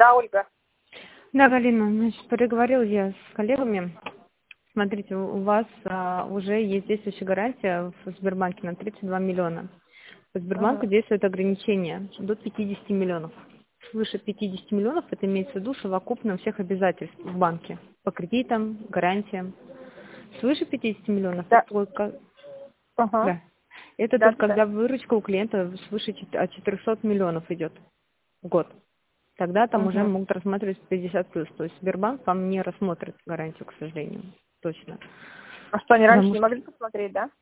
Да, Ольга. Да, Галина, значит, переговорил я с коллегами. Смотрите, у вас уже есть действующая гарантия в Сбербанке на 32 миллиона. По Сбербанку Мгм. действует ограничение до 50 миллионов. Свыше 50 миллионов это имеется в виду совокупно всех обязательств в банке. По кредитам, гарантиям. Свыше 50 миллионов Да. это только, Ага. да, это Да, только да, да. когда выручка у клиента свыше 400 миллионов идет в год. Тогда там уже Мгм. могут рассматривать 50 плюс. То есть Сбербанк вам не рассмотрит гарантию, к сожалению. Точно. А что, они раньше Потому не что... могли посмотреть, да?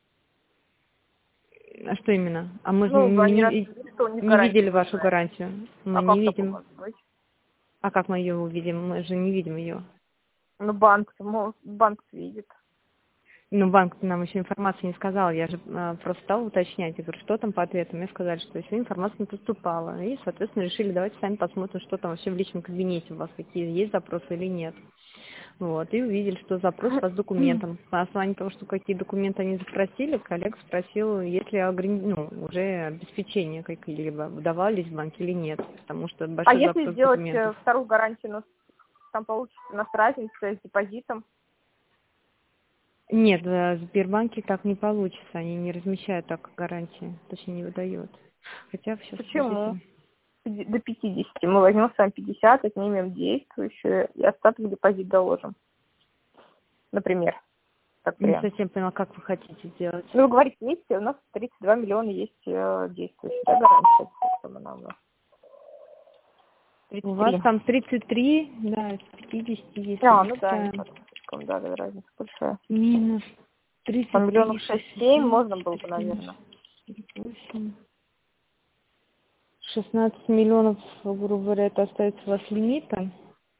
А что именно? А мы же Ну, они раз видели, что у них не гарантия видели вашу выезжает. гарантию. Мы А не как такое видим. может быть? А как мы ее увидим? Мы же не видим ее. Ну, банк видит. Ну, банк нам еще информации не сказал. Я же просто стала уточнять. Я говорю, что там по ответу? Мне сказали, что еще информация не поступала. И, соответственно, решили, давайте сами посмотрим, что там вообще в личном кабинете у вас, какие есть запросы или нет. Вот, и увидели, что запрос по документам. На основании того, что какие документы они запросили, коллега спросил, есть ли уже обеспечения какие-либо выдавались в банке или нет, потому что А большой если запрос сделать документов. вторую гарантию, но там получится у нас разница с депозитом? Нет, в Сбербанке так не получится, они не размещают так гарантии, точнее не выдают. Хотя, сейчас, Почему? подождите. До 50. Мы возьмем с вами 50, отнимем действующую и остаток депозит доложим. Например, как Не вариант. совсем поняла, как вы хотите сделать. Ну, вы говорите, видите, у нас 32 миллиона есть действующие, да, гарантия? Сколько там она у нас? У вас 33. там 33, да, из 50, если Ну да, не допускаем. потом слишком, да, разница большая. Минус По миллионов 33, 6-7 60, можно было бы, 14, наверное. 48. 16 миллионов, грубо говоря, это остается у вас лимита.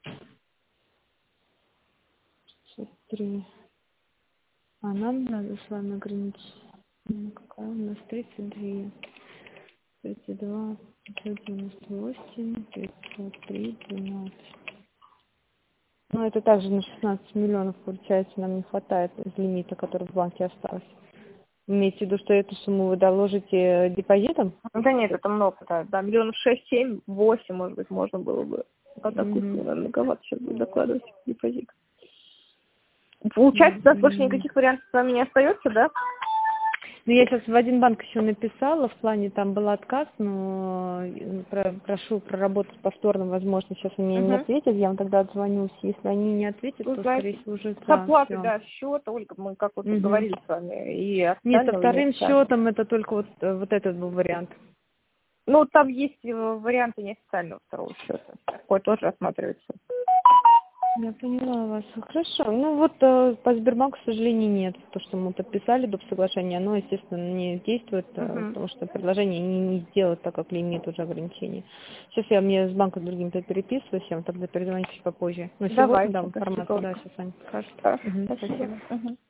63. А нам надо с вами ограничить. Какая у нас 32, 32, 598, 503, 12. Ну, это также на 16 миллионов, получается, нам не хватает из лимита, который в банке остался. Имеете в виду, что эту сумму вы доложите депозитом? Да нет, это много, да. Да, миллионов 6-7-8, может быть, можно было бы. А такую Мгм. сумму, наверное, многовато сейчас будет докладывать депозит. Получается, у нас больше Мгм. никаких вариантов с вами не остается, да? Ну, я сейчас в один банк еще написала, в плане там был отказ, но прошу проработать повторно, возможно, сейчас они мне не Угу. ответят, я вам тогда отзвонюсь. Если они не ответят, Вы то, скорее знаете, всего, уже с да, оплатой, все. да, счета, Ольга, мы как вот Угу. договорились с вами, и Нет, со официального, и вторым неофициального. счетом это только вот этот был вариант. Ну, там есть варианты неофициального второго счета. Такой тоже рассматривается. Я поняла вас. Хорошо. Ну вот по Сбербанку, к сожалению, нет. То, что мы подписали доп. Соглашение, оно, естественно, не действует, Угу. потому что предложение не сделают, так как лимит уже ограничений. Сейчас мне с банком другим-то переписываюсь, я вам тогда перезвоню чуть попозже. Но сегодня Давайте, дам спасибо, информацию, да, Ольга. сейчас Аня скажет. Хорошо, Мгм, спасибо. спасибо. Угу.